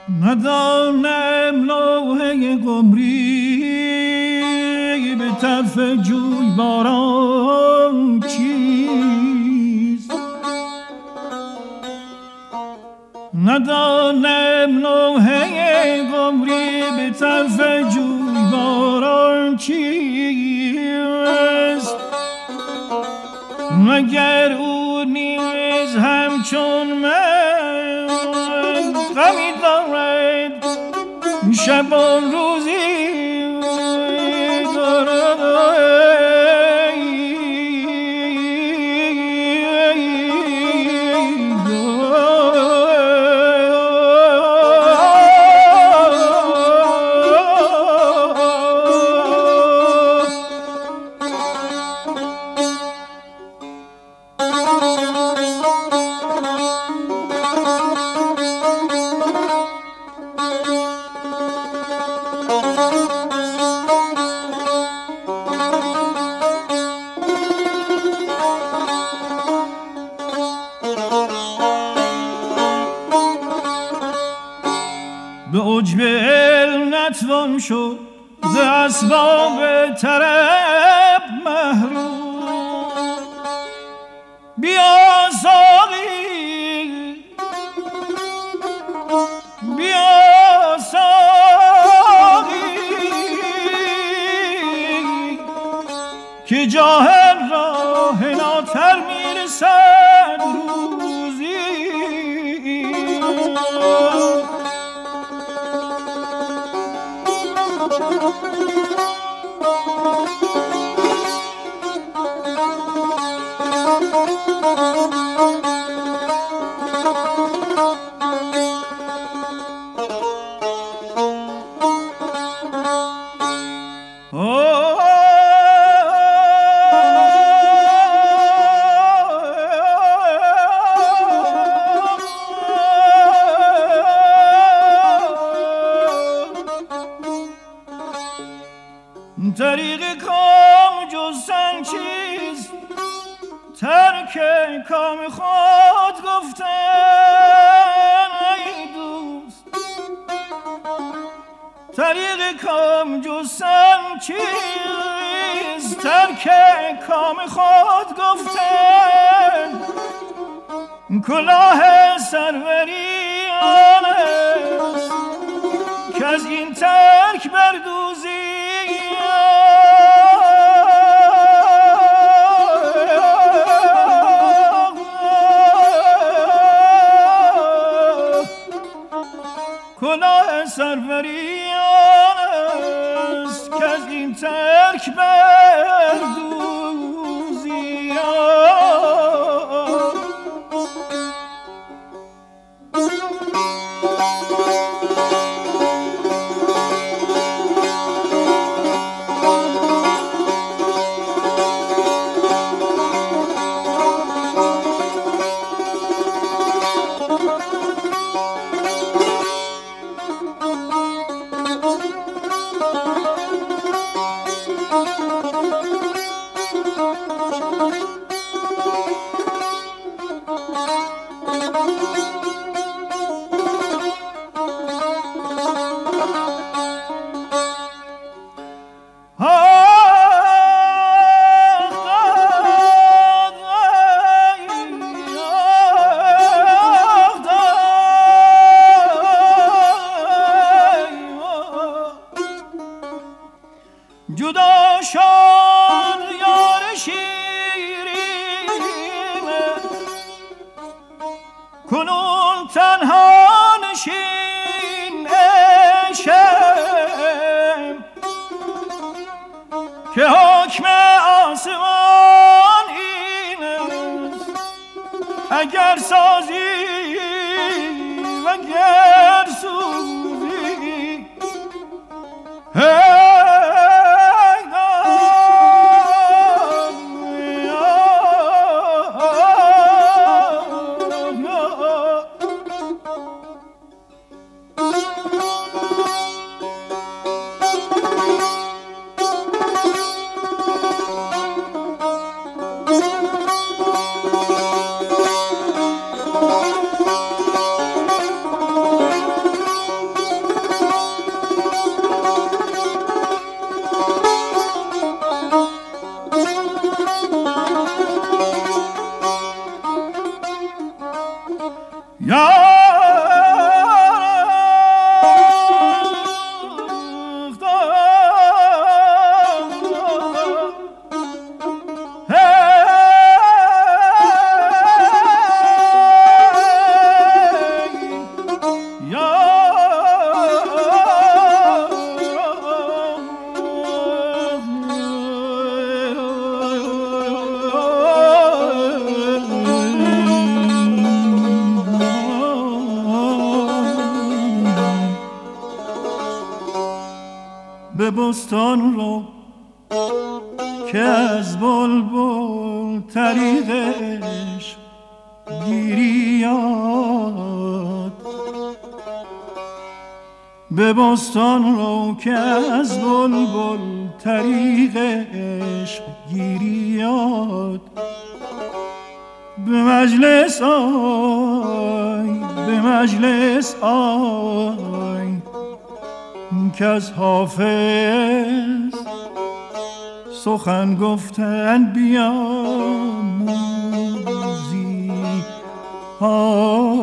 ندانم لوحه قمری به طرف جوی باران چیست، ندانم لوحه قمری به طرف جوی باران چیست، مگر او نیز همچون من غمی دارد شب و روزی به عجب علم نتوان شد ز اسباب طرب محروم. بیا ساقی بیا ساقی که جاهل راه ناتر میرسد روزی. طریق کام جستن چیست، ترک کام خود گفتن ای دوست. طریق کام جستن چیست، ترک کام خود گفتن. کلاه سروری آن است که از این ترک بردوزی. کلاه سروری آن است که از این ترک بردوزی. جدا شد یار شیرین، کنون تنها نشین عشقم که حکم آسمان این است. اگر سازی و گر سوزی به بستان رو که از بلبل طریقش گیریاد. به بستان رو که از بلبل طریقش گیریاد. به مجلس آی، به مجلس آی که از حافظ سخن گفتن بیاموزی.